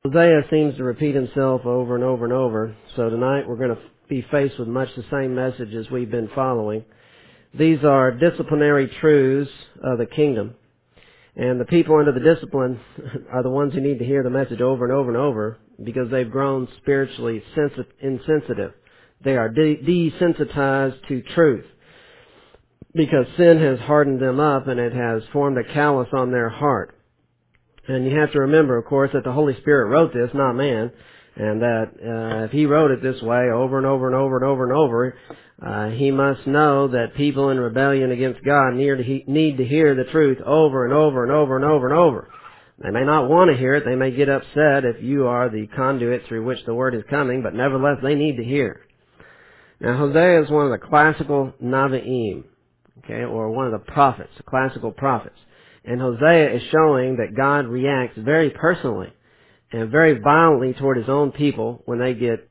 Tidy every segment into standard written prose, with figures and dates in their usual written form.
Hosea seems to repeat himself over and over and over, so tonight we're going to be faced with much the same message as we've been following. These are disciplinary truths of the kingdom, and the people under the discipline are the ones who need to hear the message over and over and over because they've grown spiritually insensitive. They are desensitized to truth because sin has hardened them up and it has formed a callus on their heart. And you have to remember, of course, that the Holy Spirit wrote this, not man, and that if He wrote it this way over and over and over and over and over, He must know that people in rebellion against God need to hear the truth over and over and over and over and over. They may not want to hear it. They may get upset if you are the conduit through which the Word is coming, but nevertheless, they need to hear. Now, Hosea is one of the classical Navaim, okay, or one of the prophets, the classical prophets. And Hosea is showing that God reacts very personally and very violently toward His own people when they get...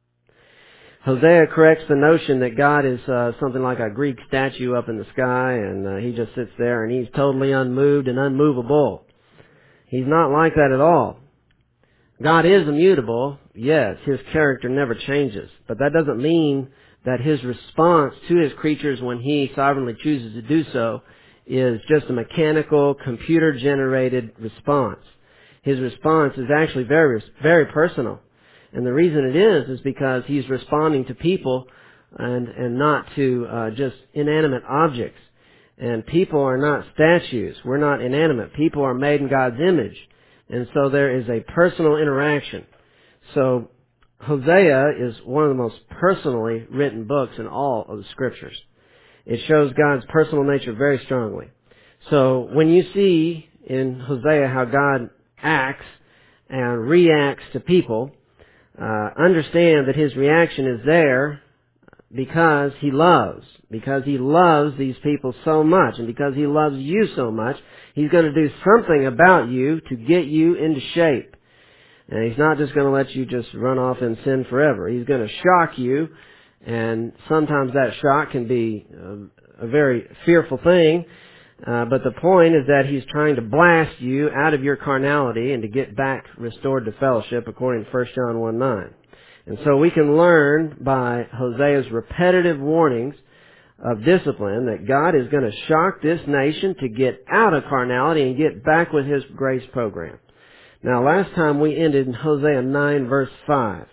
Hosea corrects the notion that God is something like a Greek statue up in the sky and He just sits there and He's totally unmoved and unmovable. He's not like that at all. God is immutable, yes, His character never changes, but that doesn't mean that His response to His creatures when He sovereignly chooses to do so is just a mechanical, computer-generated response. His response is actually very, very personal. And the reason it is because He's responding to people and not to just inanimate objects. And people are not statues. We're not inanimate. People are made in God's image. And so there is a personal interaction. So Hosea is one of the most personally written books in all of the Scriptures. It shows God's personal nature very strongly. So when you see in Hosea how God acts and reacts to people, understand that His reaction is there because He loves these people so much, and because He loves you so much, He's going to do something about you to get you into shape. And He's not just going to let you just run off in sin forever. He's going to shock you. And sometimes that shock can be a very fearful thing. But the point is that He's trying to blast you out of your carnality and to get back restored to fellowship according to 1 John 1:9. And so we can learn by Hosea's repetitive warnings of discipline that God is going to shock this nation to get out of carnality and get back with His grace program. Now, last time we ended in Hosea 9 verse 5.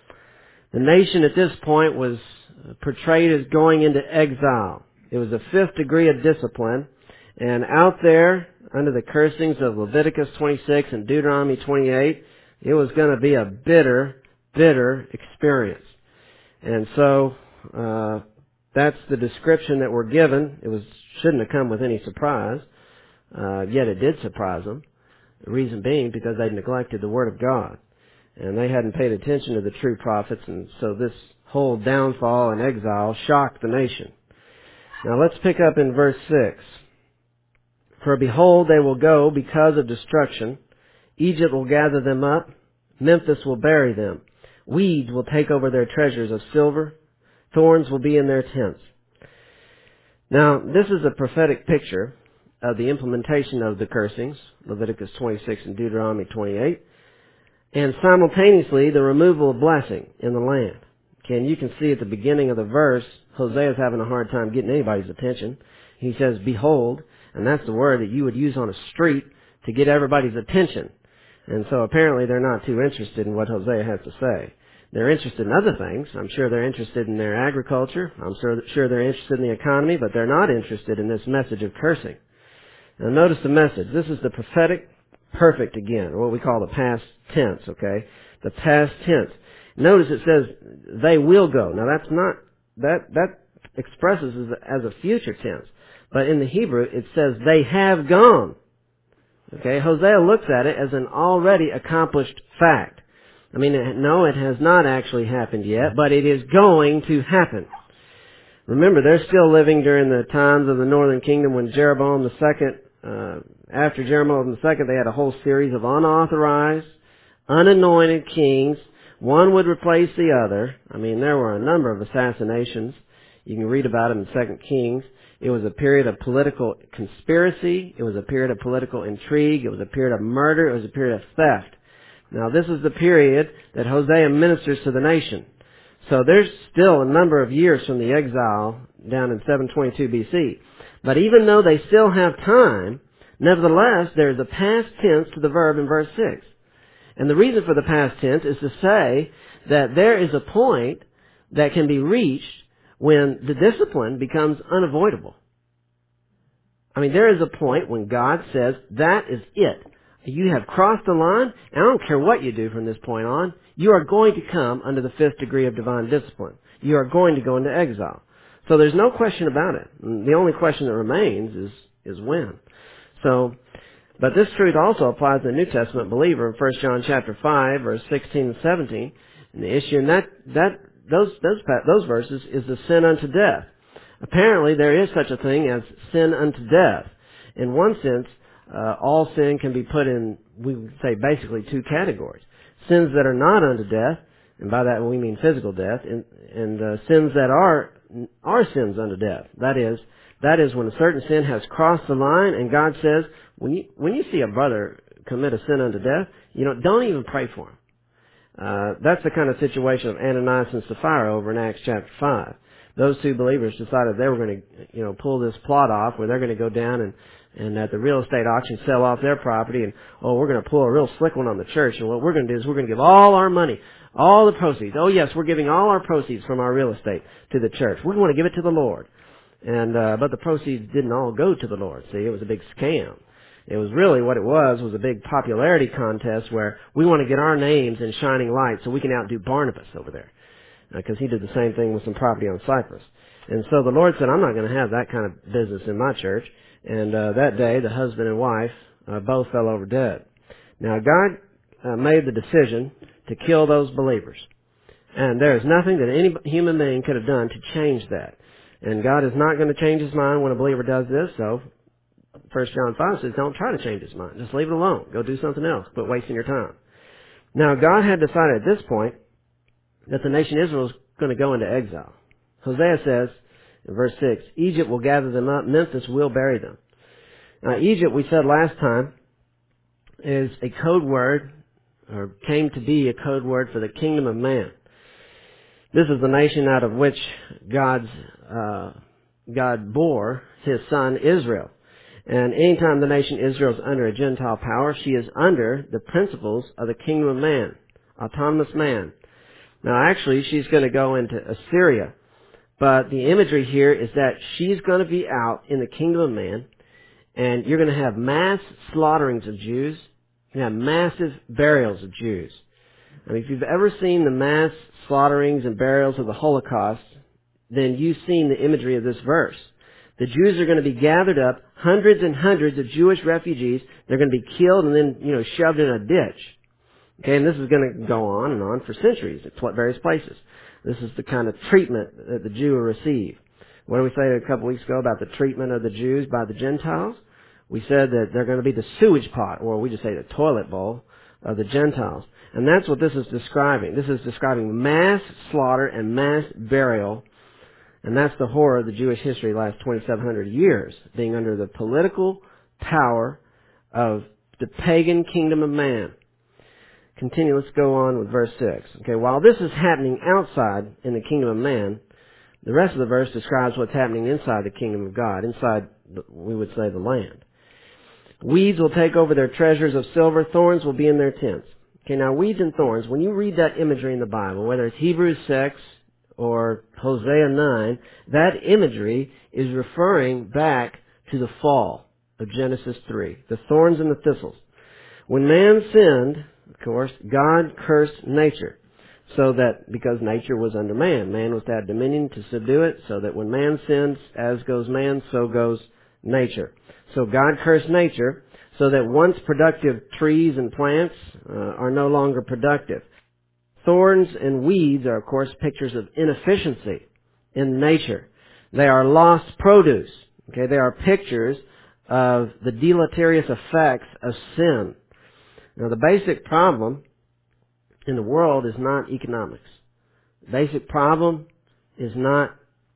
The nation at this point was portrayed as going into exile. It was the 5th degree of discipline. And out there, under the cursings of Leviticus 26 and Deuteronomy 28, it was going to be a bitter, bitter experience. And so, that's the description that we're given. It shouldn't have come with any surprise. Yet it did surprise them. The reason being because they neglected the Word of God. And they hadn't paid attention to the true prophets, and so this whole downfall and exile shocked the nation. Now let's pick up in verse 6. For behold, they will go because of destruction. Egypt will gather them up. Memphis will bury them. Weeds will take over their treasures of silver. Thorns will be in their tents. Now, this is a prophetic picture of the implementation of the cursings, Leviticus 26 and Deuteronomy 28. And simultaneously, the removal of blessing in the land. Okay, and you can see at the beginning of the verse, Hosea is having a hard time getting anybody's attention. He says, behold, and that's the word that you would use on a street to get everybody's attention. And so apparently they're not too interested in what Hosea has to say. They're interested in other things. I'm sure they're interested in their agriculture. I'm sure they're interested in the economy, but they're not interested in this message of cursing. Now notice the message. This is the prophetic perfect again, or what we call the past tense, okay? The past tense. Notice it says, they will go. Now that's not, that expresses as a future tense. But in the Hebrew, it says, they have gone. Okay? Hosea looks at it as an already accomplished fact. I mean, no, it has not actually happened yet, but it is going to happen. Remember, they're still living during the times of the northern kingdom when Jeroboam II, after Jeroboam II, they had a whole series of unauthorized, unanointed kings. One would replace the other. I mean, there were a number of assassinations. You can read about them in 2 Kings. It was a period of political conspiracy. It was a period of political intrigue. It was a period of murder. It was a period of theft. Now this is the period that Hosea ministers to the nation. So there's still a number of years from the exile down in 722 BC. But even though they still have time, nevertheless, there's a past tense to the verb in verse 6. And the reason for the past tense is to say that there is a point that can be reached when the discipline becomes unavoidable. I mean, there is a point when God says, that is it. You have crossed the line, and I don't care what you do from this point on, you are going to come under the 5th degree of divine discipline. You are going to go into exile. So there's no question about it. The only question that remains is when. But this truth also applies to the New Testament believer in 1 John chapter 5, verse 16 and 17. And the issue in those verses is the sin unto death. Apparently, there is such a thing as sin unto death. In one sense, all sin can be put in, we would say, basically 2 categories. Sins that are not unto death, and by that we mean physical death, and sins that are sins unto death. That is when a certain sin has crossed the line, and God says, when you see a brother commit a sin unto death, don't even pray for him. That's the kind of situation of Ananias and Sapphira over in Acts chapter 5. Those 2 believers decided they were going to, pull this plot off where they're going to go down and at the real estate auction sell off their property, and we're going to pull a real slick one on the church, and what we're going to do is we're going to give all our money, all the proceeds. Oh yes, we're giving all our proceeds from our real estate to the church. We want to give it to the Lord. And but the proceeds didn't all go to the Lord. See, it was a big scam. It was really what it was a big popularity contest where we want to get our names in shining lights so we can outdo Barnabas over there. Because he did the same thing with some property on Cyprus. And so the Lord said, I'm not going to have that kind of business in my church. And that day, the husband and wife both fell over dead. Now, God made the decision to kill those believers. And there is nothing that any human being could have done to change that. And God is not going to change His mind when a believer does this. So 1 John 5 says, don't try to change His mind. Just leave it alone. Go do something else. Quit wasting your time. Now, God had decided at this point that the nation Israel is going to go into exile. Hosea says in verse 6, Egypt will gather them up, Memphis will bury them. Now, Egypt, we said last time, is a code word, or came to be a code word for the kingdom of man. This is the nation out of which God bore His son Israel. And anytime the nation Israel is under a Gentile power, she is under the principles of the kingdom of man, autonomous man. Now actually, she's going to go into Assyria. But the imagery here is that she's going to be out in the kingdom of man, and you're going to have mass slaughterings of Jews. You're going to have massive burials of Jews. I mean, if you've ever seen the mass slaughterings and burials of the Holocaust, then you've seen the imagery of this verse. The Jews are going to be gathered up, hundreds and hundreds of Jewish refugees. They're going to be killed and then, shoved in a ditch. Okay, and this is going to go on and on for centuries at various places. This is the kind of treatment that the Jew will receive. What did we say a couple weeks ago about the treatment of the Jews by the Gentiles? We said that they're going to be the sewage pot, or we just say the toilet bowl of the Gentiles. And that's what this is describing. This is describing mass slaughter and mass burial. And that's the horror of the Jewish history the last 2,700 years, being under the political power of the pagan kingdom of man. Continue, let's go on with verse 6. Okay, while this is happening outside in the kingdom of man, the rest of the verse describes what's happening inside the kingdom of God, inside, we would say, the land. Weeds will take over their treasures of silver, thorns will be in their tents. Okay, now weeds and thorns, when you read that imagery in the Bible, whether it's Hebrews 6 or Hosea 9, that imagery is referring back to the fall of Genesis 3, the thorns and the thistles. When man sinned, of course, God cursed nature, so that because nature was under man, man was to have dominion to subdue it, so that when man sins, as goes man, so goes nature. So God cursed nature, so that once productive trees and plants are no longer productive. Thorns and weeds are, of course, pictures of inefficiency in nature. They are lost produce. Okay, they are pictures of the deleterious effects of sin. Now, the basic problem in the world is not economics. The basic problem is not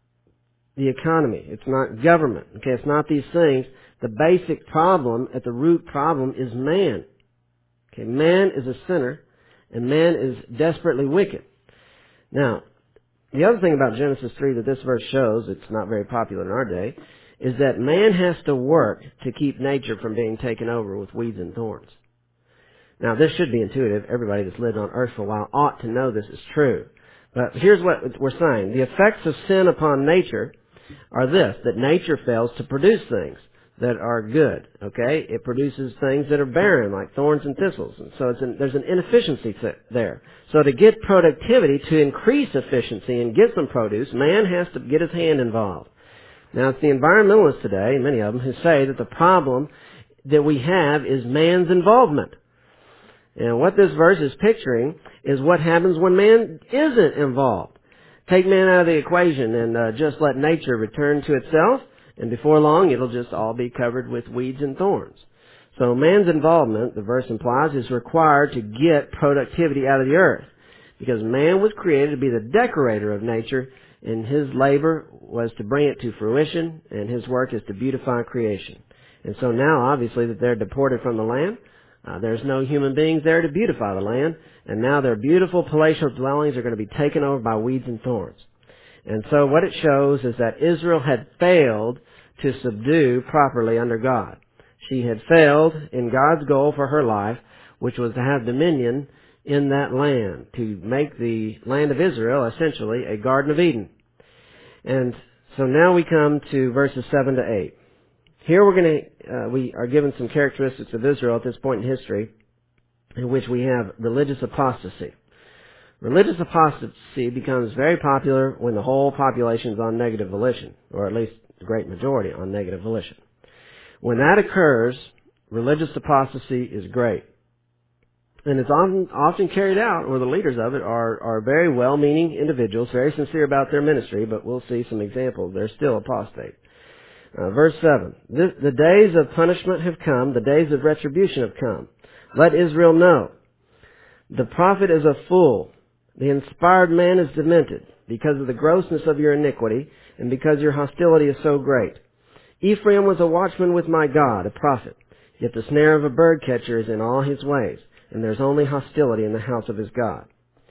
the economy. It's not government. Okay, it's not these things. The basic problem, at the root problem, is man. Okay, man is a sinner, and man is desperately wicked. Now, the other thing about Genesis 3 that this verse shows, it's not very popular in our day, is that man has to work to keep nature from being taken over with weeds and thorns. Now, this should be intuitive. Everybody that's lived on earth for a while ought to know this is true. But here's what we're saying. The effects of sin upon nature are this, that nature fails to produce things that are good, okay? It produces things that are barren, like thorns and thistles. And so there's an inefficiency there. So to get productivity, to increase efficiency and get some produce, man has to get his hand involved. Now, it's the environmentalists today, many of them, who say that the problem that we have is man's involvement. And what this verse is picturing is what happens when man isn't involved. Take man out of the equation and just let nature return to itself, and before long it'll just all be covered with weeds and thorns. So man's involvement, the verse implies, is required to get productivity out of the earth, because man was created to be the decorator of nature, and his labor was to bring it to fruition, and his work is to beautify creation. And so now, obviously, that they're deported from the land, there's no human beings there to beautify the land, and now their beautiful palatial dwellings are going to be taken over by weeds and thorns. And so what it shows is that Israel had failed to subdue properly under God. She had failed in God's goal for her life, which was to have dominion in that land, to make the land of Israel essentially a Garden of Eden. And so now we come to verses 7 to 8. Here we are given some characteristics of Israel at this point in history in which we have religious apostasy. Religious apostasy becomes very popular when the whole population is on negative volition, or at least the great majority on negative volition. When that occurs, religious apostasy is great. And it's often carried out, or the leaders of it are very well-meaning individuals, very sincere about their ministry, but we'll see some examples. They're still apostate. Verse 7, the days of punishment have come, the days of retribution have come. Let Israel know. The prophet is a fool. The inspired man is demented because of the grossness of your iniquity and because your hostility is so great. Ephraim was a watchman with my God, a prophet. Yet the snare of a bird catcher is in all his ways, and there's only hostility in the house of his God.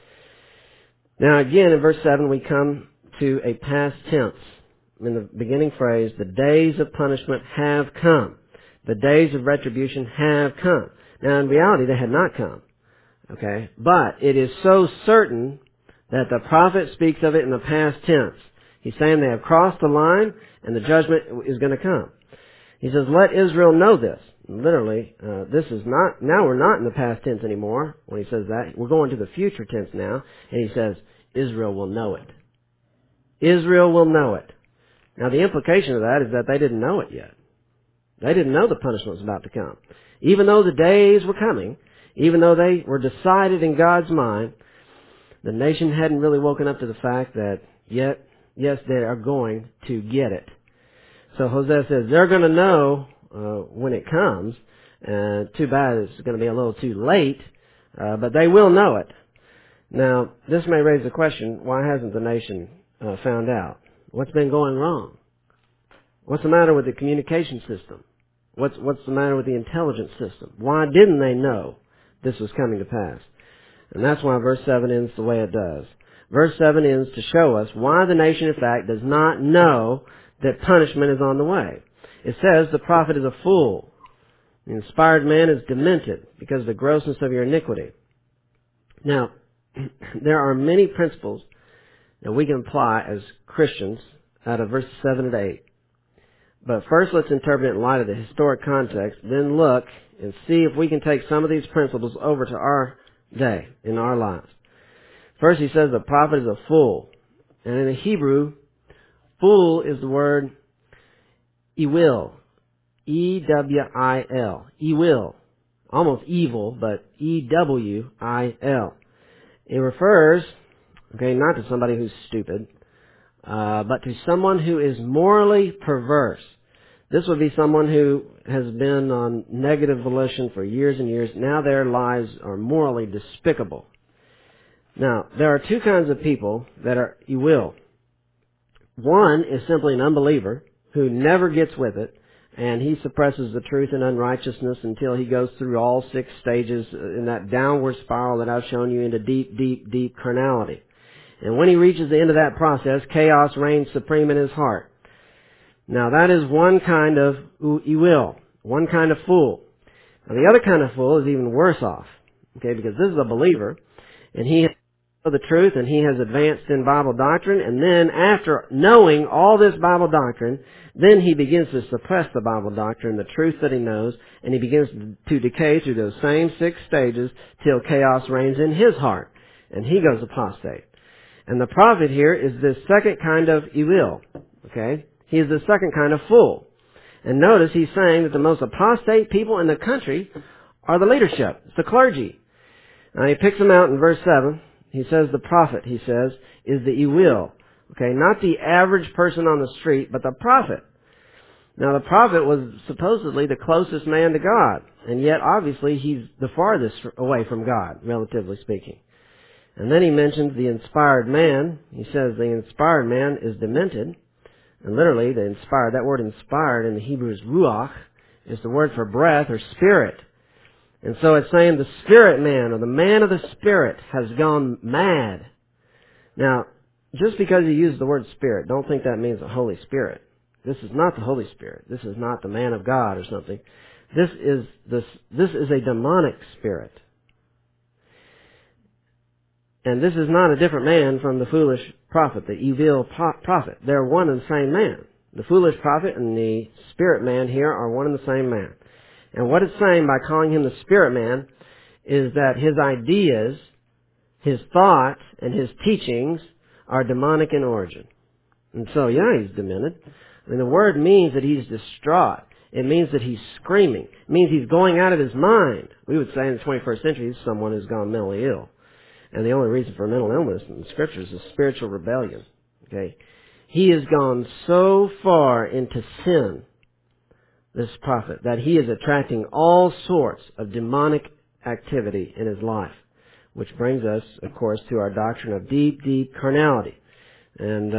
Now again, in verse 7, we come to a past tense. In the beginning phrase, the days of punishment have come. The days of retribution have come. Now in reality, they had not come. Okay? But it is so certain that the prophet speaks of it in the past tense. He's saying they have crossed the line and the judgment is going to come. He says, let Israel know this. Literally, this is not, now we're not in the past tense anymore when he says that. We're going to the future tense now. And he says, Israel will know it. Israel will know it. Now the implication of that is that they didn't know it yet. They didn't know the punishment was about to come. Even though the days were coming, even though they were decided in God's mind, the nation hadn't really woken up to the fact that, yes, they are going to get it. So Hosea says they're going to know when it comes. Too bad it's going to be a little too late, but they will know it. Now, this may raise the question, why hasn't the nation found out? What's been going wrong? What's the matter with the communication system? What's the matter with the intelligence system? Why didn't they know this was coming to pass? And that's why verse 7 ends the way it does. Verse 7 ends to show us why the nation, in fact, does not know that punishment is on the way. It says the prophet is a fool. The inspired man is demented because of the grossness of your iniquity. Now, there are many principles that we can apply as Christians out of verses 7 and 8. But first let's interpret it in light of the historic context, then look and see if we can take some of these principles over to our day, in our lives. First he says the prophet is a fool. And in the Hebrew, fool is the word ewil. E-W-I-L. Ewil. Almost evil, but E-W-I-L. It refers, not to somebody who's stupid, but to someone who is morally perverse. This would be someone who has been on negative volition for years and years. Now their lives are morally despicable. Now, there are two kinds of people that are ewil. One is simply an unbeliever who never gets with it, and he suppresses the truth in unrighteousness until he goes through all 6 stages in that downward spiral that I've shown you into deep, deep, deep carnality. And when he reaches the end of that process, chaos reigns supreme in his heart. Now that is one kind of will, one kind of fool. Now the other kind of fool is even worse off, okay, because this is a believer, and he has the truth, and he has advanced in Bible doctrine, and then after knowing all this Bible doctrine, then he begins to suppress the Bible doctrine, the truth that he knows, and he begins to decay through those same 6 stages till chaos reigns in his heart, and he goes apostate. And the prophet here is this second kind of evil, okay? He is the second kind of fool. And notice he's saying that the most apostate people in the country are the leadership. It's the clergy. Now he picks them out in verse 7. He says the prophet, he says, is the evil. Okay, not the average person on the street, but the prophet. Now the prophet was supposedly the closest man to God. And yet obviously he's the farthest away from God, relatively speaking. And then he mentions the inspired man. He says the inspired man is demented. And literally, that word inspired in the Hebrew is ruach, is the word for breath or spirit. And so it's saying the spirit man, or the man of the spirit, has gone mad. Now, just because you use the word spirit, don't think that means the Holy Spirit. This is not the Holy Spirit. This is not the man of God or something. This is a demonic spirit. And this is not a different man from the foolish prophet, the evil prophet. They're one and the same man. The foolish prophet and the spirit man here are one and the same man. And what it's saying by calling him the spirit man is that his ideas, his thoughts, and his teachings are demonic in origin. And so, yeah, he's demented. I mean, the word means that he's distraught. It means that he's screaming. It means he's going out of his mind. We would say in the 21st century, he's someone who's gone mentally ill. And the only reason for mental illness in the Scriptures is spiritual rebellion. Okay? He has gone so far into sin, this prophet, that he is attracting all sorts of demonic activity in his life. Which brings us, of course, to our doctrine of deep, deep carnality. And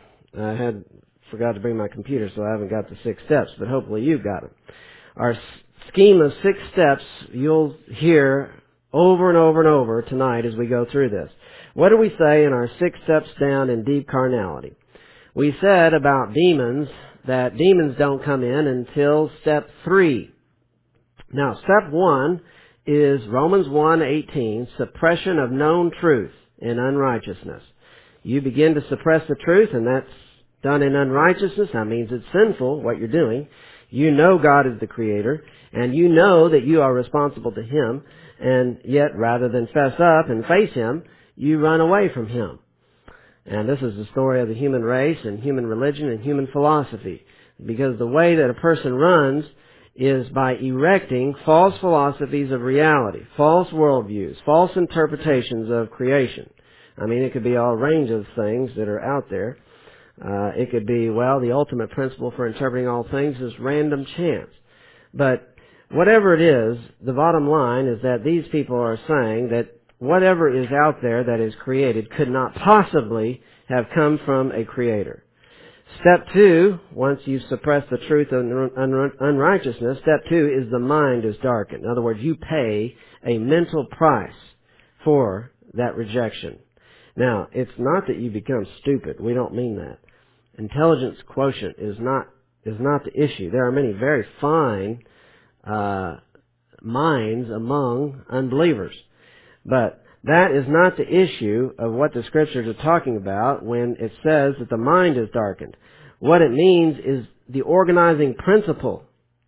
I forgot to bring my computer, so I haven't got the 6 steps, but hopefully you've got them. Our scheme of 6 steps you'll hear over and over and over tonight as we go through this. What do we say in our 6 steps down in deep carnality? We said about demons that demons don't come in until step 3. Now, step 1 is Romans 1:18, suppression of known truth in unrighteousness. You begin to suppress the truth, and that's done in unrighteousness. That means it's sinful, what you're doing. You know God is the Creator, and you know that you are responsible to Him, and yet rather than fess up and face Him, you run away from Him. And this is the story of the human race and human religion and human philosophy. Because the way that a person runs is by erecting false philosophies of reality, false worldviews, false interpretations of creation. I mean, it could be all range of things that are out there. It could be, the ultimate principle for interpreting all things is random chance. But whatever it is, the bottom line is that these people are saying that whatever is out there that is created could not possibly have come from a creator. Step 2, once you suppress the truth of unrighteousness, step 2 is the mind is darkened. In other words, you pay a mental price for that rejection. Now, it's not that you become stupid. We don't mean that. Intelligence quotient is not the issue. There are many very fine minds among unbelievers. But that is not the issue of what the Scriptures are talking about when it says that the mind is darkened. What it means is the organizing principle,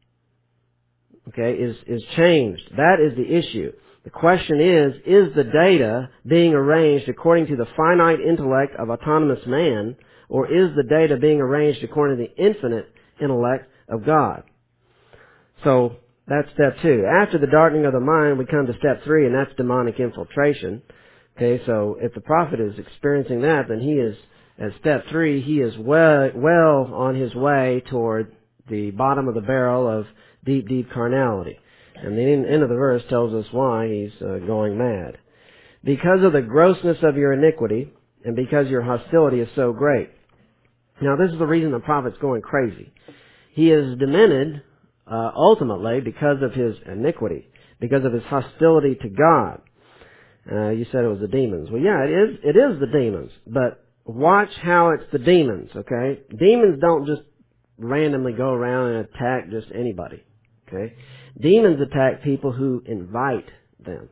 is changed. That is the issue. The question is the data being arranged according to the finite intellect of autonomous man, or is the data being arranged according to the infinite intellect of God? So, that's step 2. After the darkening of the mind, we come to step 3, and that's demonic infiltration. Okay, so if the prophet is experiencing that, then he is, at step 3, he is well on his way toward the bottom of the barrel of deep, deep carnality. And the end of the verse tells us why he's going mad. Because of the grossness of your iniquity, and because your hostility is so great. Now, this is the reason the prophet's going crazy. He is demented ultimately because of his iniquity, because of his hostility to God. You said it was the demons. Well, yeah, it is the demons. But watch how it's the demons, okay? Demons don't just randomly go around and attack just anybody, okay? Demons attack people who invite them.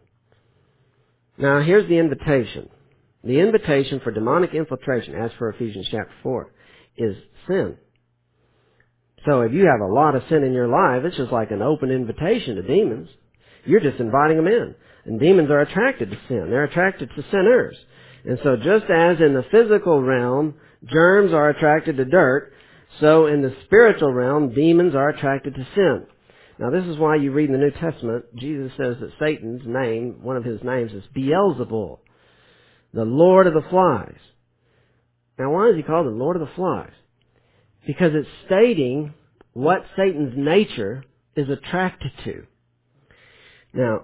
Now, here's the invitation. The invitation for demonic infiltration, as for Ephesians chapter 4, is sin. So if you have a lot of sin in your life, it's just like an open invitation to demons. You're just inviting them in. And demons are attracted to sin. They're attracted to sinners. And so just as in the physical realm, germs are attracted to dirt, so in the spiritual realm, demons are attracted to sin. Now this is why you read in the New Testament, Jesus says that Satan's name, one of his names is Beelzebul, the Lord of the Flies. Now why is he called the Lord of the Flies? Because it's stating what Satan's nature is attracted to. Now,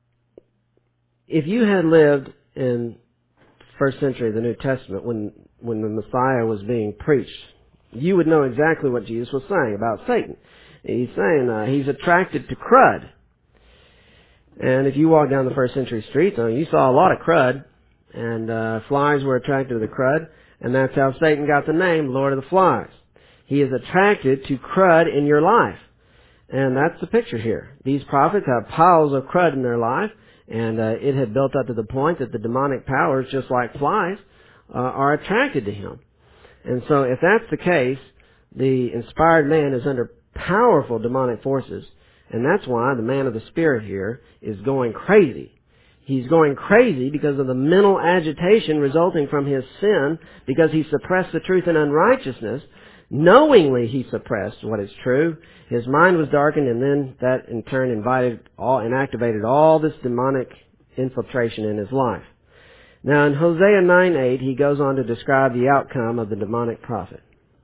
if you had lived in first century of the New Testament when the Messiah was being preached, you would know exactly what Jesus was saying about Satan. He's saying he's attracted to crud. And if you walk down the first century streets, you saw a lot of crud, and flies were attracted to the crud, and that's how Satan got the name Lord of the Flies. He is attracted to crud in your life. And that's the picture here. These prophets have piles of crud in their life, and it had built up to the point that the demonic powers, just like flies, are attracted to him. And so if that's the case, the inspired man is under powerful demonic forces, and that's why the man of the Spirit here is going crazy. He's going crazy because of the mental agitation resulting from his sin, because he suppressed the truth in unrighteousness. Knowingly he suppressed what is true. His mind was darkened, and then that in turn activated all this demonic infiltration in his life. Now in Hosea 9:8, he goes on to describe the outcome of the demonic prophet.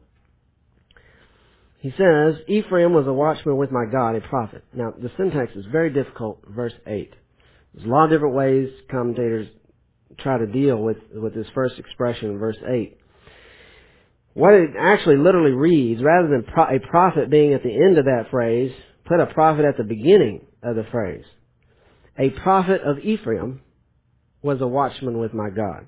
He says, Ephraim was a watchman with my God, a prophet. Now the syntax is very difficult, verse 8. There's a lot of different ways commentators try to deal with this first expression in verse 8. What it actually literally reads, rather than a prophet being at the end of that phrase, put a prophet at the beginning of the phrase. A prophet of Ephraim was a watchman with my God.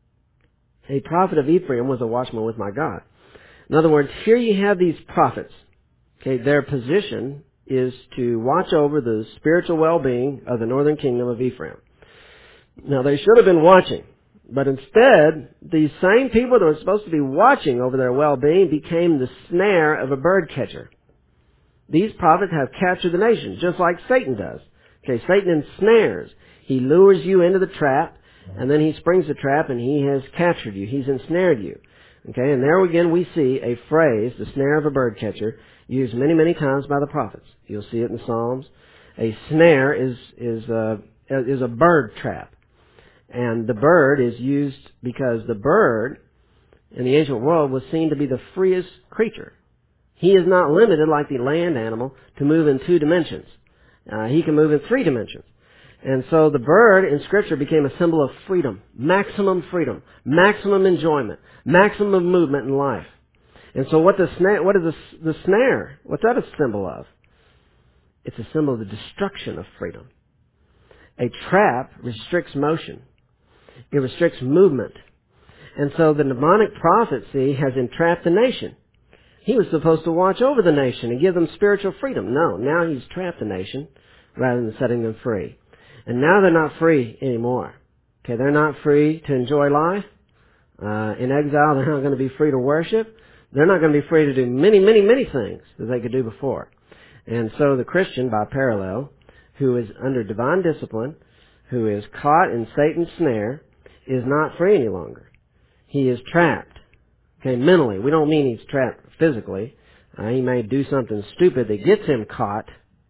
A prophet of Ephraim was a watchman with my God. In other words, here you have these prophets. Okay, their position is to watch over the spiritual well-being of the northern kingdom of Ephraim. Now, they should have been watching. But instead, these same people that were supposed to be watching over their well-being became the snare of a bird catcher. These prophets have captured the nation, just like Satan does. Okay, Satan ensnares. He lures you into the trap, and then he springs the trap, and he has captured you. He's ensnared you. Okay, and there again we see a phrase, the snare of a bird catcher, used many, many times by the prophets. You'll see it in the Psalms. A snare is a bird trap. And the bird is used because the bird in the ancient world was seen to be the freest creature. He is not limited like the land animal to move in 2 dimensions. He can move in 3 dimensions. And so the bird in Scripture became a symbol of freedom, maximum enjoyment, maximum movement in life. And so what is the snare? What's that a symbol of? It's a symbol of the destruction of freedom. A trap restricts motion. It restricts movement. And so the demonic prophecy has entrapped the nation. He was supposed to watch over the nation and give them spiritual freedom. No, now he's trapped the nation rather than setting them free. And now they're not free anymore. Okay, they're not free to enjoy life. In exile, they're not going to be free to worship. They're not going to be free to do many, many, many things that they could do before. And so the Christian, by parallel, who is under divine discipline, who is caught in Satan's snare, is not free any longer. He is trapped. Okay, mentally. We don't mean he's trapped physically. He may do something stupid that gets him caught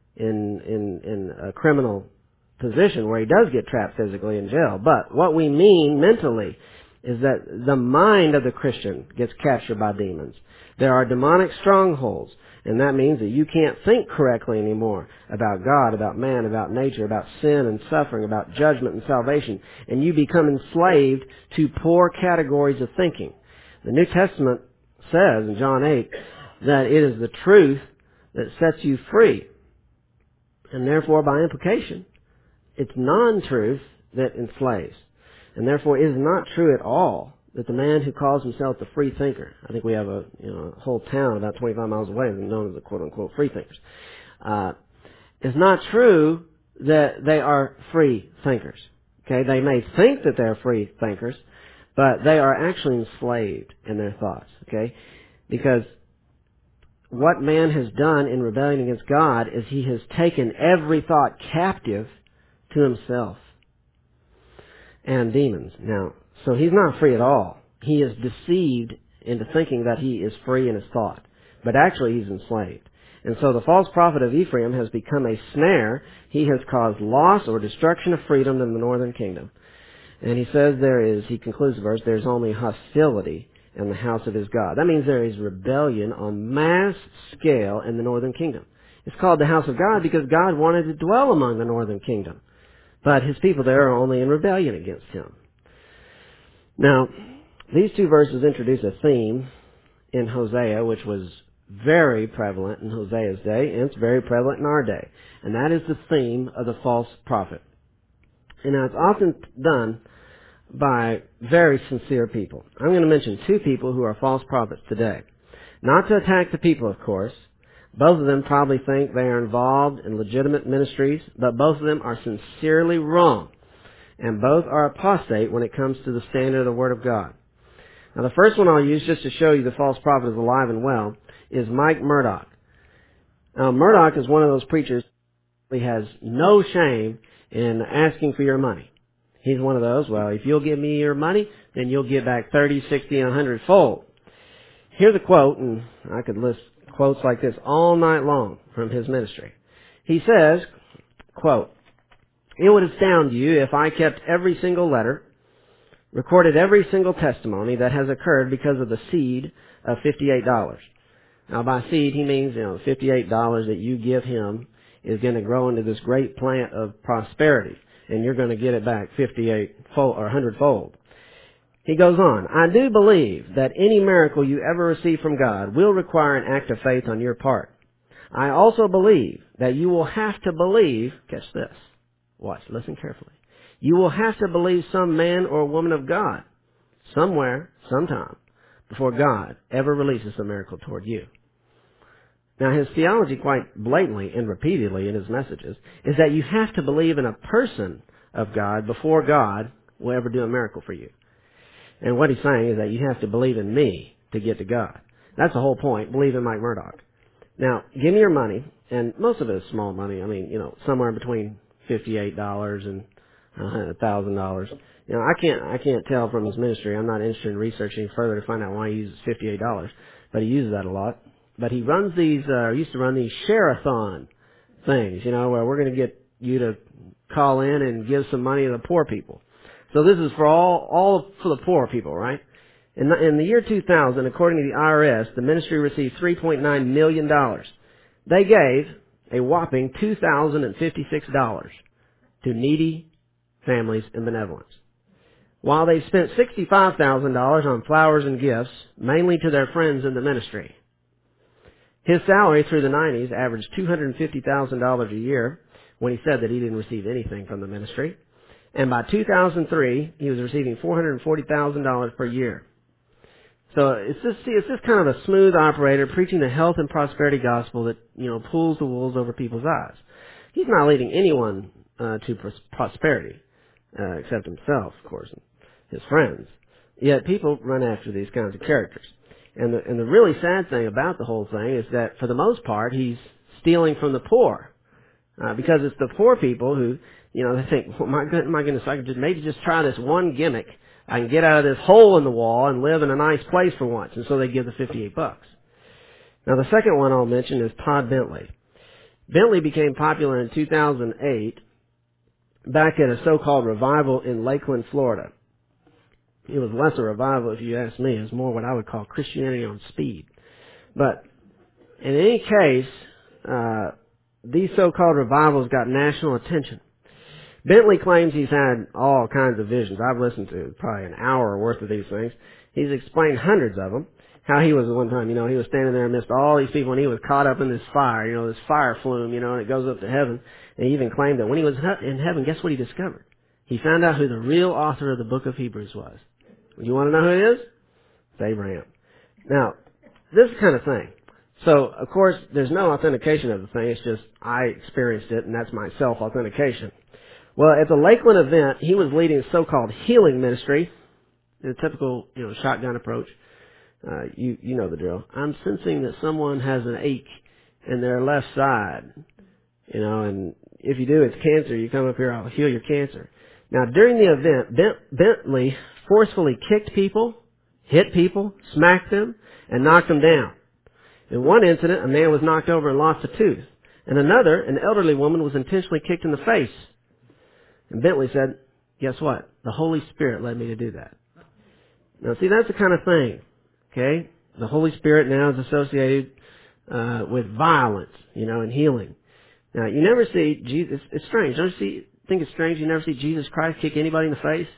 in a criminal position where he does get trapped physically in jail. But what we mean mentally is that the mind of the Christian gets captured by demons. There are demonic strongholds, and that means that you can't think correctly anymore about God, about man, about nature, about sin and suffering, about judgment and salvation, and you become enslaved to poor categories of thinking. The New Testament says in John 8 that it is the truth that sets you free. And therefore, by implication, it's non-truth that enslaves. And therefore, it is not true at all that the man who calls himself the free thinker, I think we have a whole town about 25 miles away known as the quote-unquote free thinkers, it's not true that they are free thinkers. Okay, they may think that they're free thinkers, but they are actually enslaved in their thoughts. Okay, because what man has done in rebellion against God is he has taken every thought captive to himself and demons. Now, so he's not free at all. He is deceived into thinking that he is free in his thought, but actually he's enslaved. And so the false prophet of Ephraim has become a snare. He has caused loss or destruction of freedom in the northern kingdom. And he says he concludes the verse, there's only hostility in the house of his God. That means there is rebellion on mass scale in the northern kingdom. It's called the house of God because God wanted to dwell among the northern kingdom. But his people there are only in rebellion against him. Now, these two verses introduce a theme in Hosea, which was very prevalent in Hosea's day, and it's very prevalent in our day. And that is the theme of the false prophet. And now it's often done by very sincere people. I'm going to mention two people who are false prophets today. Not to attack the people, of course. Both of them probably think they are involved in legitimate ministries, but both of them are sincerely wrong. And both are apostate when it comes to the standard of the Word of God. Now the first one I'll use just to show you the false prophet is alive and well is Mike Murdock. Now Murdock is one of those preachers who has no shame in asking for your money. He's one of those, well, if you'll give me your money, then you'll get back 30, 60, and 100 fold. Here's a quote, and I could list quotes like this all night long from his ministry. He says, quote, "It would astound you if I kept every single letter, recorded every single testimony that has occurred because of the seed of $58. Now by seed, he means, $58 that you give him is going to grow into this great plant of prosperity, and you're going to get it back 58 fold or 100 fold. He goes on, I do believe that any miracle you ever receive from God will require an act of faith on your part. I also believe that you will have to believe, catch this, watch, listen carefully. You will have to believe some man or woman of God, somewhere, sometime, before God ever releases a miracle toward you. Now his theology quite blatantly and repeatedly in his messages is that you have to believe in a person of God before God will ever do a miracle for you. And what he's saying is that you have to believe in me to get to God. That's the whole point. Believe in Mike Murdock. Now, give me your money, and most of it is small money. I mean, somewhere between $58 and $1,000. I can't tell from his ministry. I'm not interested in researching further to find out why he uses $58, but he uses that a lot. But he runs these, used to run these share-a-thon things, where we're going to get you to call in and give some money to the poor people. So this is for all for the poor people, right? In the year 2000, according to the IRS, the ministry received $3.9 million. They gave a whopping $2,056 to needy families in benevolence, while they spent $65,000 on flowers and gifts, mainly to their friends in the ministry. His salary through the 90s averaged $250,000 a year when he said that he didn't receive anything from the ministry. And by 2003, he was receiving $440,000 per year. So it's just kind of a smooth operator preaching the health and prosperity gospel that, pulls the wool over people's eyes. He's not leading anyone to prosperity, except himself, of course, and his friends. Yet people run after these kinds of characters. And the really sad thing about the whole thing is that for the most part, he's stealing from the poor. Because it's the poor people who, they think, well, my goodness, I could maybe just try this one gimmick. I can get out of this hole in the wall and live in a nice place for once. And so they give the $58. Now the second one I'll mention is Todd Bentley. Bentley became popular in 2008 back at a so-called revival in Lakeland, Florida. It was less a revival, if you ask me. It was more what I would call Christianity on speed. But in any case, these so-called revivals got national attention. Bentley claims he's had all kinds of visions. I've listened to probably an hour worth of these things. He's explained hundreds of them. How he was one time, he was standing there amidst all these people and he was caught up in this fire, this fire flume, and it goes up to heaven. And he even claimed that when he was in heaven, guess what he discovered? He found out who the real author of the book of Hebrews was. You want to know who it is? It's Abraham. Now, this kind of thing. So, of course, there's no authentication of the thing. It's just I experienced it, and that's my self-authentication. Well, at the Lakeland event, he was leading a so-called healing ministry, the typical, shotgun approach. You know the drill. I'm sensing that someone has an ache in their left side, and if you do, it's cancer. You come up here, I'll heal your cancer. Now, during the event, Bentley forcefully kicked people, hit people, smacked them, and knocked them down. In one incident, a man was knocked over and lost a tooth. In another, an elderly woman was intentionally kicked in the face. And Bentley said, guess what? The Holy Spirit led me to do that. Now, see, that's the kind of thing. Okay? The Holy Spirit now is associated with violence, and healing. Now, you never see Jesus. It's strange. Don't you think it's strange you never see Jesus Christ kick anybody in the face?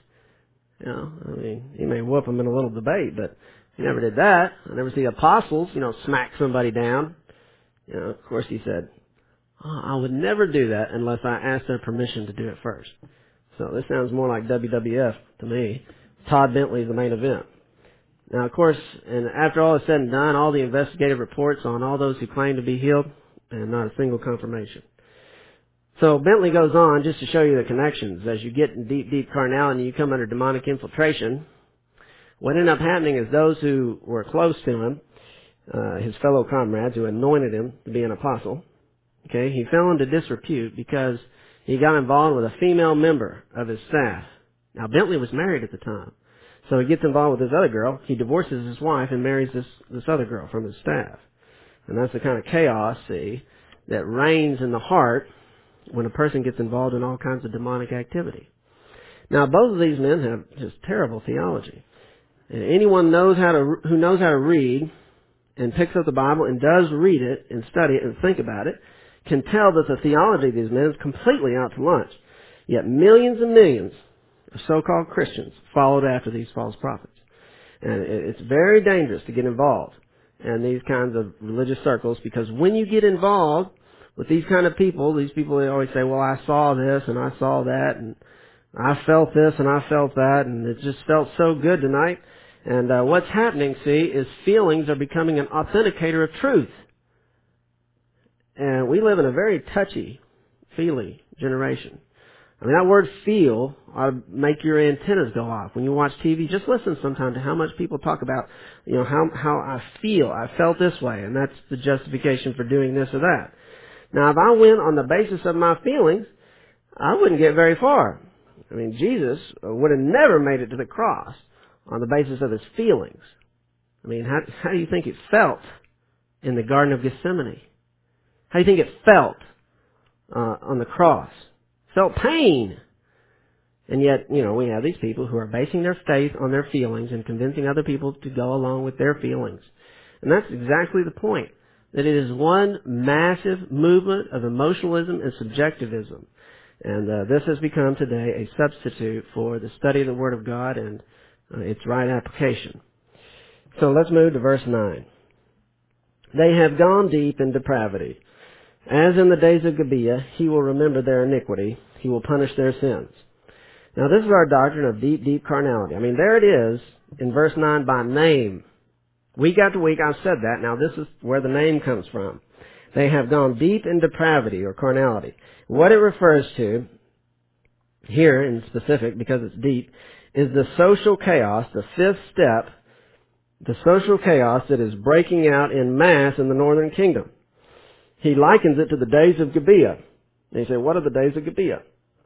He may whoop them in a little debate, but he never did that. I never see apostles, smack somebody down. Of course he said, I would never do that unless I asked their permission to do it first. So this sounds more like WWF to me. Todd Bentley's the main event. Now, of course, and after all is said and done, all the investigative reports on all those who claim to be healed, and not a single confirmation. So Bentley goes on just to show you the connections. As you get in deep, deep carnality and you come under demonic infiltration, what ended up happening is those who were close to him, his fellow comrades who anointed him to be an apostle, he fell into disrepute because he got involved with a female member of his staff. Now, Bentley was married at the time. So he gets involved with this other girl. He divorces his wife and marries this other girl from his staff. And that's the kind of chaos, that reigns in the heart when a person gets involved in all kinds of demonic activity. Now, both of these men have just terrible theology. And anyone who knows how to read and picks up the Bible and does read it and study it and think about it can tell that the theology of these men is completely out to lunch. Yet millions and millions of so-called Christians followed after these false prophets. And it's very dangerous to get involved in these kinds of religious circles, because when you get involved with these kind of people, they always say, well, I saw this and I saw that and I felt this and I felt that and it just felt so good tonight. And what's happening, is feelings are becoming an authenticator of truth. And we live in a very touchy-feely generation. That word feel ought to make your antennas go off. When you watch TV, just listen sometime to how much people talk about, how I feel. I felt this way, and that's the justification for doing this or that. Now, if I went on the basis of my feelings, I wouldn't get very far. Jesus would have never made it to the cross on the basis of his feelings. How do you think it felt in the Garden of Gethsemane? How do you think it felt on the cross? Felt pain. And yet, we have these people who are basing their faith on their feelings and convincing other people to go along with their feelings. And that's exactly the point. That it is one massive movement of emotionalism and subjectivism. And this has become today a substitute for the study of the Word of God and its right application. So let's move to verse 9. They have gone deep in depravity. As in the days of Gibeah, he will remember their iniquity. He will punish their sins. Now, this is our doctrine of deep, deep carnality. There it is in verse 9 by name. Week after week, I've said that. Now, this is where the name comes from. They have gone deep in depravity or carnality. What it refers to here in specific, because it's deep, is the social chaos, the fifth step, the social chaos that is breaking out in mass in the northern kingdom. He likens it to the days of Gibeah. And you say, what are the days of Gibeah?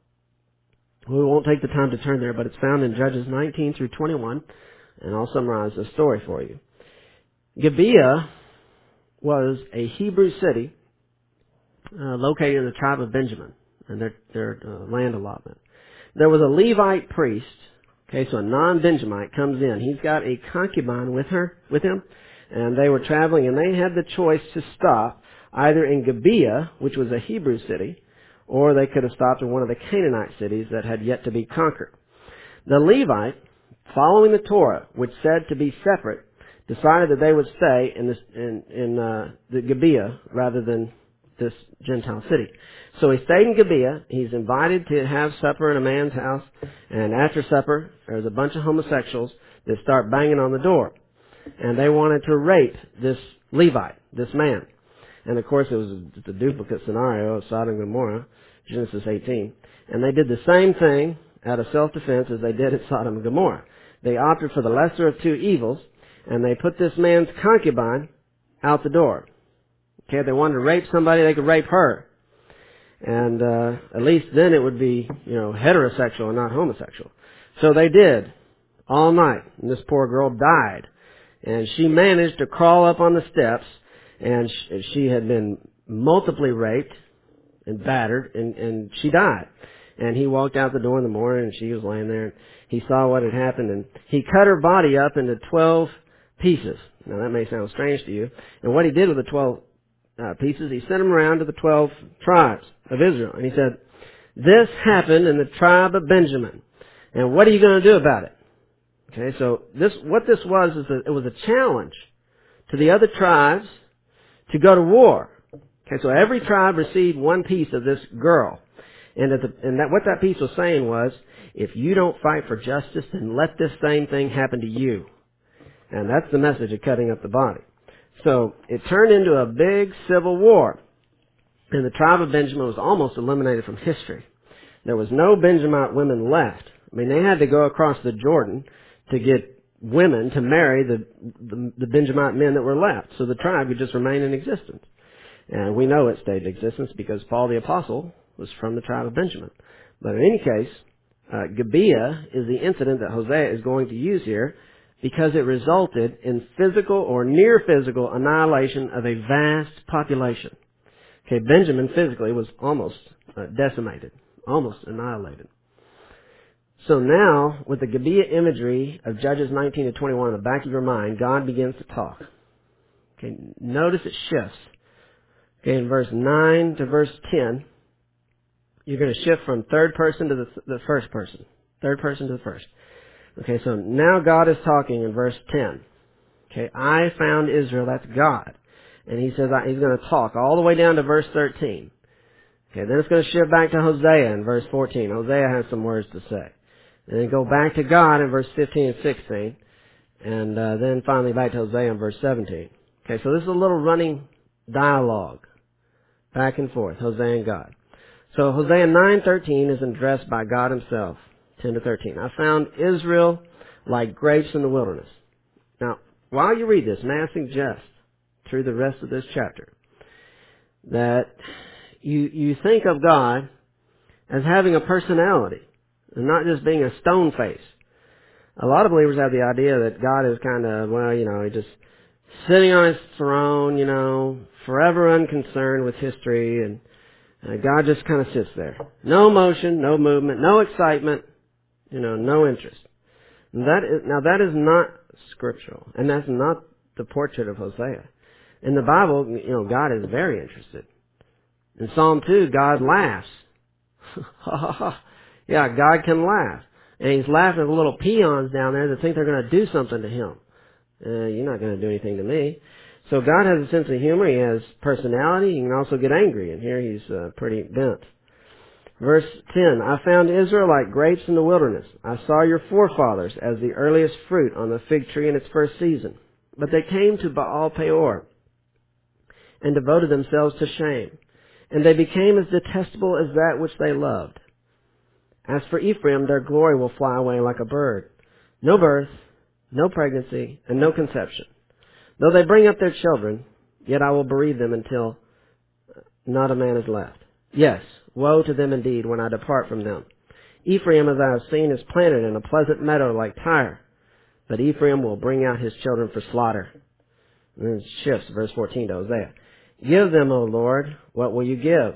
Well, we won't take the time to turn there, but it's found in Judges 19 through 21, and I'll summarize the story for you. Gibeah was a Hebrew city located in the tribe of Benjamin and their land allotment. There was a Levite priest. So a non-Benjamite comes in. He's got a concubine with him, and they were traveling, and they had the choice to stop either in Gibeah, which was a Hebrew city, or they could have stopped in one of the Canaanite cities that had yet to be conquered. The Levite, following the Torah, which said to be separate, decided that they would stay in the Gibeah rather than this Gentile city. So he stayed in Gibeah. He's invited to have supper in a man's house, and after supper, there's a bunch of homosexuals that start banging on the door, and they wanted to rape this Levite, this man. And of course, it was a duplicate scenario of Sodom and Gomorrah, Genesis 18. And they did the same thing out of self-defense as they did at Sodom and Gomorrah. They opted for the lesser of two evils, and they put this man's concubine out the door. Okay, if they wanted to rape somebody, they could rape her. And at least then it would be, heterosexual and not homosexual. So they did, all night. And this poor girl died. And she managed to crawl up on the steps, and she had been multiply raped and battered, and she died. And he walked out the door in the morning, and she was laying there, and he saw what had happened, and he cut her body up into 12 pieces. Now, that may sound strange to you. And what he did with the 12 pieces, he sent them around to the 12 tribes of Israel. And he said, this happened in the tribe of Benjamin. And what are you going to do about it? Okay, so what this was is that it was a challenge to the other tribes to go to war. Okay, so every tribe received one piece of this girl. And what that piece was saying was, if you don't fight for justice, then let this same thing happen to you. And that's the message of cutting up the body. So it turned into a big civil war. And the tribe of Benjamin was almost eliminated from history. There was no Benjamite women left. I mean, they had to go across the Jordan to get women to marry the Benjamite men that were left. So the tribe would just remain in existence. And we know it stayed in existence because Paul the Apostle was from the tribe of Benjamin. But in any case, Gibeah is the incident that Hosea is going to use here because it resulted in physical or near physical annihilation of a vast population. Okay, Benjamin physically was almost decimated, almost annihilated. So now, with the Gibeah imagery of Judges 19 to 21 in the back of your mind, God begins to talk. Okay, notice it shifts. Okay, in verse 9 to verse 10, you're going to shift from third person to the first person. Third person to the first. Okay, so now God is talking in verse 10. Okay, I found Israel, that's God. And he says he's going to talk all the way down to verse 13. Okay, then it's going to shift back to Hosea in verse 14. Hosea has some words to say. And then go back to God in verse 15 and 16. And then finally back to Hosea in verse 17. Okay, so this is a little running dialogue. Back and forth, Hosea and God. So Hosea 9:13 is addressed by God himself, 10 to 13. I found Israel like grapes in the wilderness. Now, while you read this, may I suggest through the rest of this chapter that you think of God as having a personality and not just being a stone face. A lot of believers have the idea that God is kind of, he's just sitting on his throne, forever unconcerned with history, and God just kind of sits there. No motion, no movement, no excitement, no interest. And that is not scriptural, and that's not the portrait of Hosea. In the Bible, God is very interested. In Psalm 2, God laughs. Ha ha ha. Yeah, God can laugh. And he's laughing at the little peons down there that think they're going to do something to him. You're not going to do anything to me. So God has a sense of humor. He has personality. He can also get angry. And here he's pretty bent. Verse 10, I found Israel like grapes in the wilderness. I saw your forefathers as the earliest fruit on the fig tree in its first season. But they came to Baal Peor and devoted themselves to shame. And they became as detestable as that which they loved. As for Ephraim, their glory will fly away like a bird. No birth, no pregnancy, and no conception. Though they bring up their children, yet I will bereave them until not a man is left. Yes, woe to them indeed when I depart from them. Ephraim, as I have seen, is planted in a pleasant meadow like Tyre. But Ephraim will bring out his children for slaughter. And then it shifts, verse 14 to Hosea. Give them, O Lord, what will you give?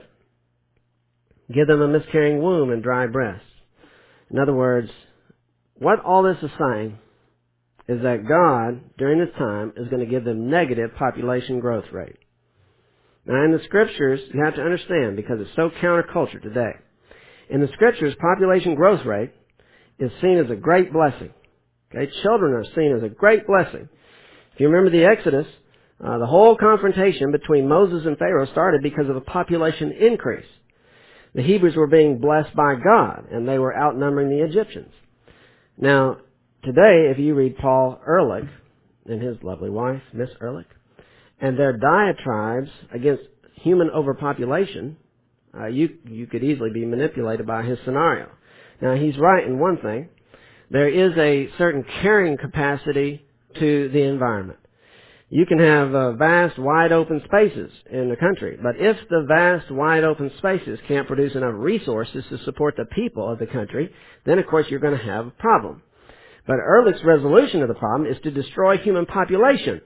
Give them a miscarrying womb and dry breasts. In other words, what all this is saying is that God, during this time, is going to give them negative population growth rate. Now, in the Scriptures, you have to understand, because it's so counterculture today, in the Scriptures, population growth rate is seen as a great blessing. Okay? Children are seen as a great blessing. If you remember the Exodus, the whole confrontation between Moses and Pharaoh started because of a population increase. The Hebrews were being blessed by God, and they were outnumbering the Egyptians. Now, today, if you read Paul Ehrlich and his lovely wife, Miss Ehrlich, and their diatribes against human overpopulation, you could easily be manipulated by his scenario. Now, he's right in one thing. There is a certain carrying capacity to the environment. You can have vast, wide open spaces in the country, but if the vast, wide open spaces can't produce enough resources to support the people of the country, then of course you're going to have a problem. But Ehrlich's resolution of the problem is to destroy human population,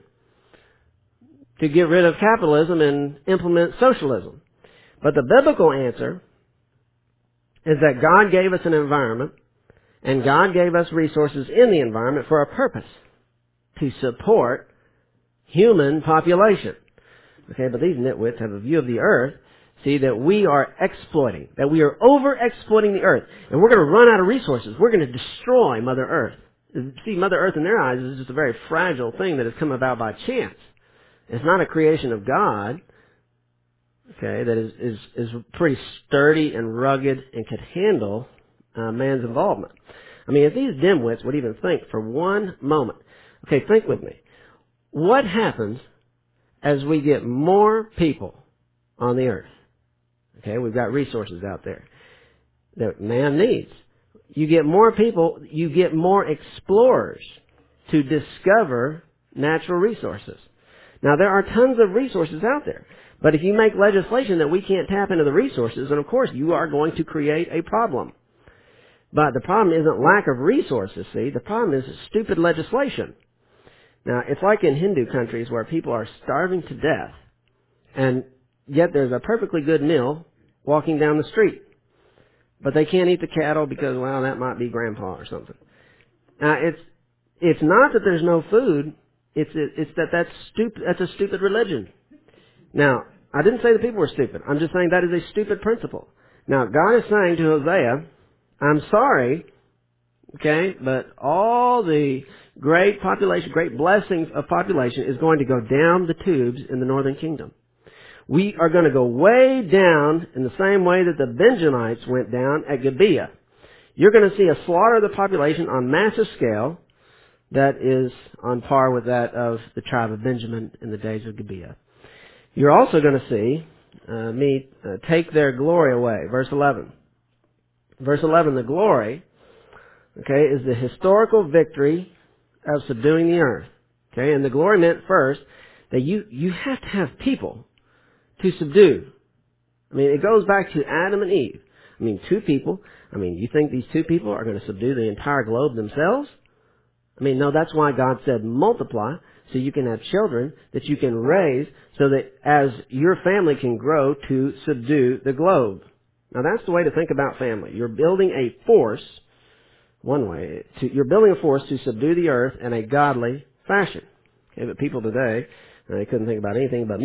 to get rid of capitalism and implement socialism. But the biblical answer is that God gave us an environment, and God gave us resources in the environment for a purpose, to support human population. Okay, but these nitwits have a view of the earth, see, that we are exploiting, that we are over-exploiting the earth, and we're going to run out of resources. We're going to destroy Mother Earth. See, Mother Earth in their eyes is just a very fragile thing that has come about by chance. It's not a creation of God, okay, that is pretty sturdy and rugged and could handle man's involvement. I mean, if these dimwits would even think for one moment, okay, think with me. What happens as we get more people on the earth? Okay, we've got resources out there that man needs. You get more people, you get more explorers to discover natural resources. Now, there are tons of resources out there, but if you make legislation that we can't tap into the resources, then of course you are going to create a problem. But the problem isn't lack of resources, see? The problem is stupid legislation. Now, it's like in Hindu countries where people are starving to death, and yet there's a perfectly good meal walking down the street. But they can't eat the cattle because, well, that might be grandpa or something. Now, it's not that there's no food, it's that's a stupid religion. Now, I didn't say the people were stupid. I'm just saying that is a stupid principle. Now, God is saying to Hosea, I'm sorry, okay, but all the great population, great blessings of population is going to go down the tubes in the northern kingdom. We are going to go way down in the same way that the Benjamites went down at Gibeah. You're going to see a slaughter of the population on massive scale that is on par with that of the tribe of Benjamin in the days of Gibeah. You're also going to see me take their glory away. Verse 11. Verse 11, the glory, okay, is the historical victory of subduing the earth. Okay, and the glory meant first that you have to have people to subdue. I mean, it goes back to Adam and Eve. I mean, two people. I mean, you think these two people are going to subdue the entire globe themselves? I mean, no, that's why God said multiply, so you can have children that you can raise so that as your family can grow to subdue the globe. Now, that's the way to think about family. You're building a force, one way, you're building a force to subdue the earth in a godly fashion. Okay, but people today, they couldn't think about anything but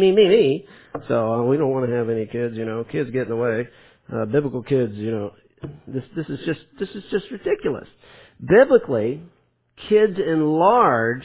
me. So we don't want to have any kids, kids get in the way. Biblical kids, this is just ridiculous. Biblically, kids enlarge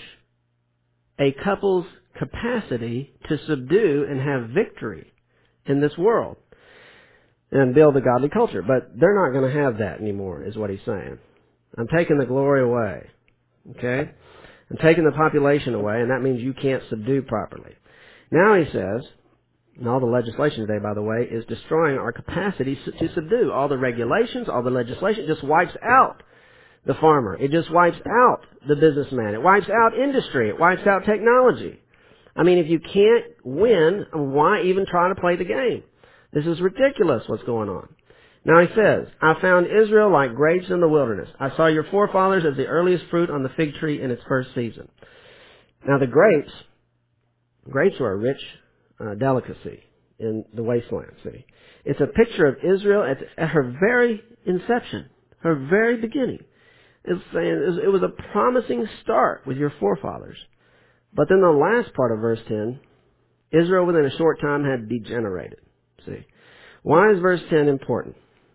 a couple's capacity to subdue and have victory in this world and build a godly culture. But they're not going to have that anymore, is what he's saying. I'm taking the glory away. Okay? I'm taking the population away, and that means you can't subdue properly. Now he says, and all the legislation today, by the way, is destroying our capacity to subdue. All the regulations, all the legislation just wipes out the farmer. It just wipes out the businessman. It wipes out industry. It wipes out technology. I mean, if you can't win, why even try to play the game? This is ridiculous what's going on. Now he says, I found Israel like grapes in the wilderness. I saw your forefathers as the earliest fruit on the fig tree in its first season. Now the grapes are a rich delicacy in the wasteland, see. It's a picture of Israel at her very inception, her very beginning. It's saying it was a promising start with your forefathers. But then the last part of verse 10 Israel within a short time had degenerated. See, why is verse 10 important?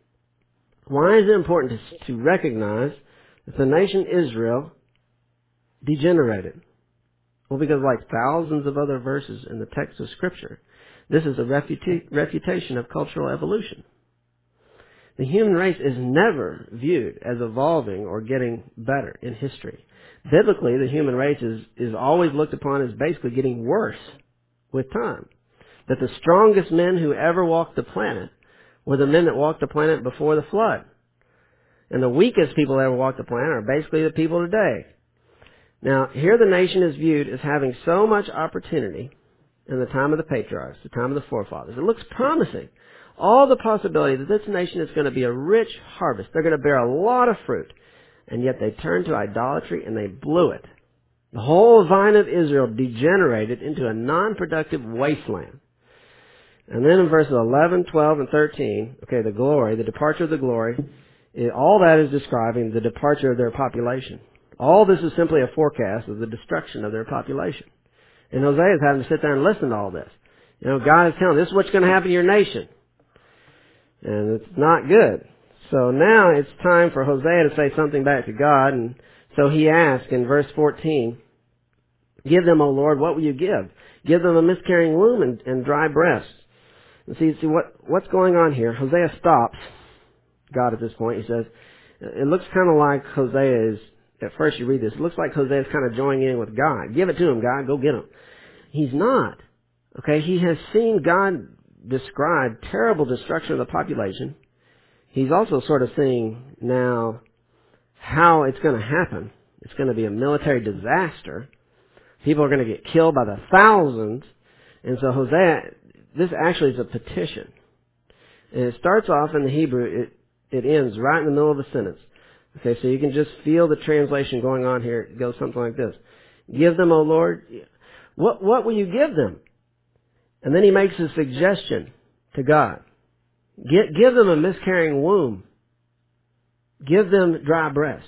Why is it important to recognize that the nation Israel degenerated? Well, because like thousands of other verses in the text of Scripture, this is a refutation of cultural evolution. The human race is never viewed as evolving or getting better in history. Biblically, the human race is always looked upon as basically getting worse with time. That the strongest men who ever walked the planet were the men that walked the planet before the flood. And the weakest people that ever walked the planet are basically the people today. Now, here the nation is viewed as having so much opportunity in the time of the patriarchs, the time of the forefathers. It looks promising. All the possibility that this nation is going to be a rich harvest. They're going to bear a lot of fruit. And yet they turned to idolatry and they blew it. The whole vine of Israel degenerated into a non-productive wasteland. And then in verses 11, 12, and 13, okay, the glory, the departure of the glory, all that is describing the departure of their population. All this is simply a forecast of the destruction of their population. And Hosea is having to sit there and listen to all this. You know, God is telling this is what's going to happen to your nation. And it's not good. So now it's time for Hosea to say something back to God. And so he asks in verse 14, give them, O Lord, what will you give? Give them a miscarrying womb and dry breasts. And see what's going on here. Hosea stops God at this point. He says, it looks kind of like Hosea is, at first you read this, it looks like Hosea is kind of joining in with God. Give it to him, God. Go get him. He's not. Okay, he has seen God describe terrible destruction of the population. He's also sort of seeing now how it's going to happen. It's going to be a military disaster. People are going to get killed by the thousands. And so Hosea, this actually is a petition. And it starts off in the Hebrew, it ends right in the middle of a sentence. Okay, so you can just feel the translation going on here. It goes something like this. Give them, O Lord. What will you give them? And then he makes a suggestion to God. Give them a miscarrying womb. Give them dry breasts.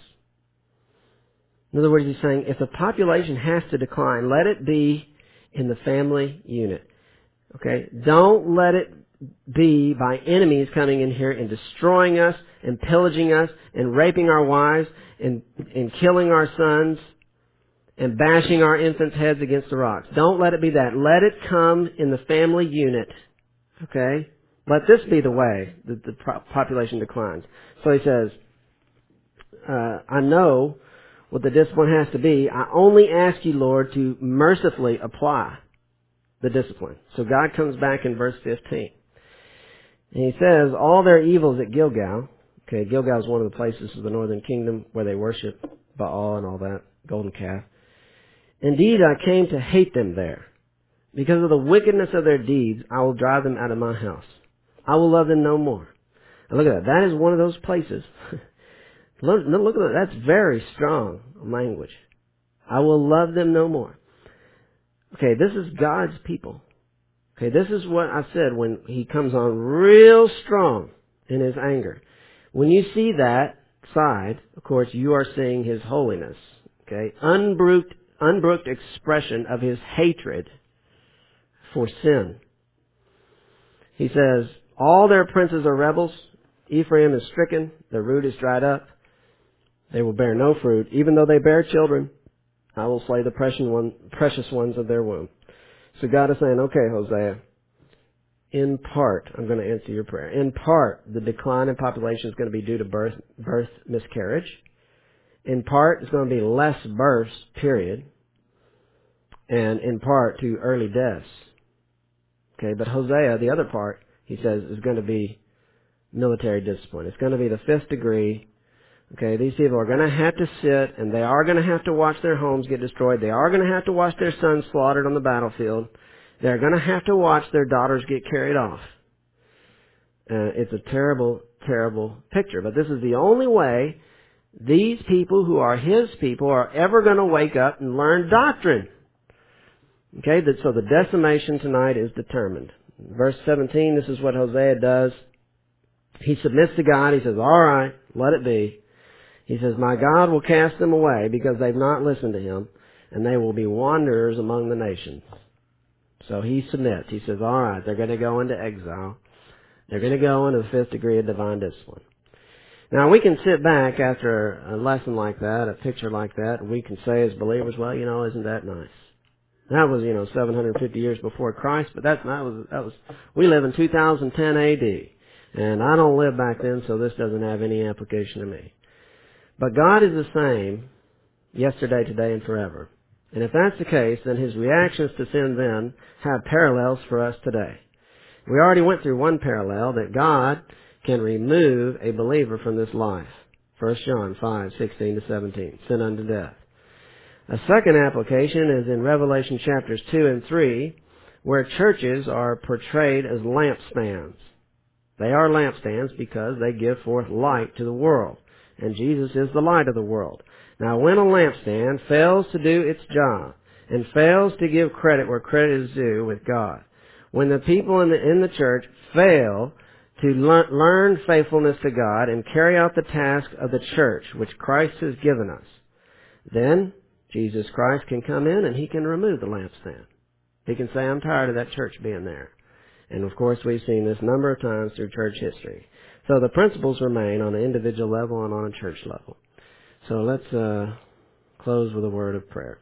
In other words, he's saying, if the population has to decline, let it be in the family unit. Okay? Don't let it be by enemies coming in here and destroying us and pillaging us and raping our wives and killing our sons and bashing our infants' heads against the rocks. Don't let it be that. Let it come in the family unit. Okay? Let this be the way that the population declines. So he says, I know what the discipline has to be. I only ask you, Lord, to mercifully apply the discipline. So God comes back in verse 15. And he says, all their evils at Gilgal. Okay, Gilgal is one of the places of the northern kingdom where they worship Baal and all that, golden calf. Indeed, I came to hate them there. Because of the wickedness of their deeds, I will drive them out of my house. I will love them no more. And look at that. That is one of those places. Look at that. That's very strong language. I will love them no more. Okay, this is God's people. Okay, this is what I said when he comes on real strong in his anger. When you see that side, of course, you are seeing his holiness. Okay, unbrooked expression of his hatred for sin. He says, all their princes are rebels. Ephraim is stricken. Their root is dried up. They will bear no fruit. Even though they bear children, I will slay the precious ones of their womb. So God is saying, okay, Hosea, in part, I'm going to answer your prayer. In part, the decline in population is going to be due to birth miscarriage. In part, it's going to be less births, period. And in part, to early deaths. Okay, but Hosea, the other part, he says, is going to be military discipline. It's going to be the 5th degree. Okay, these people are going to have to sit, and they are going to have to watch their homes get destroyed. They are going to have to watch their sons slaughtered on the battlefield. They're going to have to watch their daughters get carried off. It's a terrible, terrible picture. But this is the only way these people who are his people are ever going to wake up and learn doctrine. Okay, so the decimation tonight is determined. Verse 17, this is what Hosea does. He submits to God. He says, all right, let it be. He says, my God will cast them away because they've not listened to him, and they will be wanderers among the nations. So he submits. He says, all right, they're going to go into exile. They're going to go into the fifth degree of divine discipline. Now, we can sit back after a lesson like that, a picture like that, and we can say as believers, well, isn't that nice? That was, 750 years before Christ, but we live in 2010 AD. And I don't live back then, so this doesn't have any application to me. But God is the same yesterday, today, and forever. And if that's the case, then His reactions to sin then have parallels for us today. We already went through one parallel, that God can remove a believer from this life. 1 John 5:16-17, sin unto death. A second application is in Revelation chapters 2 and 3, where churches are portrayed as lampstands. They are lampstands because they give forth light to the world, and Jesus is the light of the world. Now, when a lampstand fails to do its job and fails to give credit where credit is due with God, when the people in the church fail to learn faithfulness to God and carry out the task of the church, which Christ has given us, then Jesus Christ can come in and He can remove the lampstand. He can say, I'm tired of that church being there. And of course, we've seen this a number of times through church history. So the principles remain on an individual level and on a church level. So let's close with a word of prayer.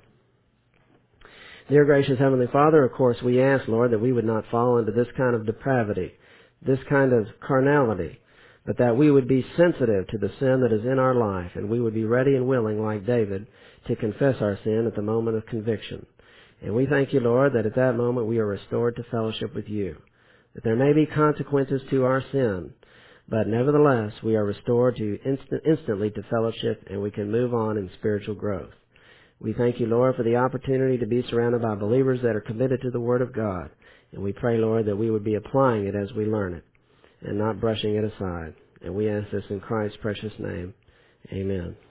Dear gracious Heavenly Father, of course, we ask, Lord, that we would not fall into this kind of depravity, this kind of carnality, but that we would be sensitive to the sin that is in our life, and we would be ready and willing, like David, to confess our sin at the moment of conviction. And we thank you, Lord, that at that moment we are restored to fellowship with you, that there may be consequences to our sin, but nevertheless we are restored to instantly to fellowship, and we can move on in spiritual growth. We thank you, Lord, for the opportunity to be surrounded by believers that are committed to the Word of God. And we pray, Lord, that we would be applying it as we learn it and not brushing it aside. And we ask this in Christ's precious name. Amen.